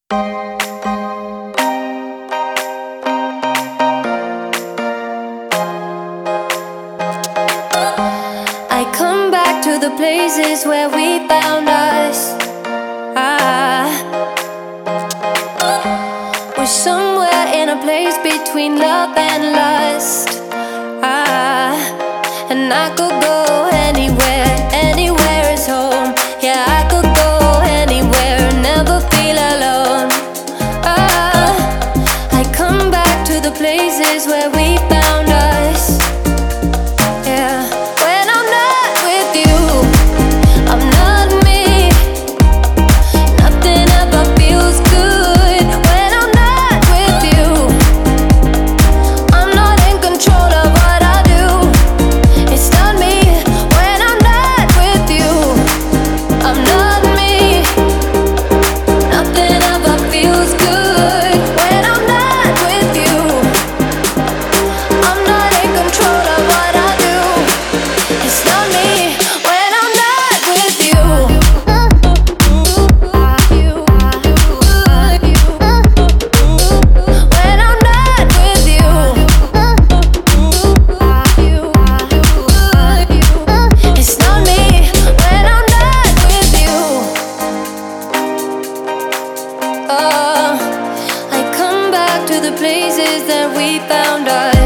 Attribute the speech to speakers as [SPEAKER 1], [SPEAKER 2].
[SPEAKER 1] I come back to the places where we found us. We're somewhere in a place between love and lust. And I could go anywhere, anywhere is home. Yeah, I could go anywhere, never feel alone. I come back to the places where we found us. Yeah, when I'm not with you, I'm not me. Nothing ever feels good when I'm not with you. I'm not in control of what I do. It's not me when I'm not with you. I'm not me. Nothing ever feels good when I'm not with you. I'm not in control of what I do. It's not me when I'm not with you. When I'm not with you. It's not me when I'm not with you. Oh, I come back to the places that we found us.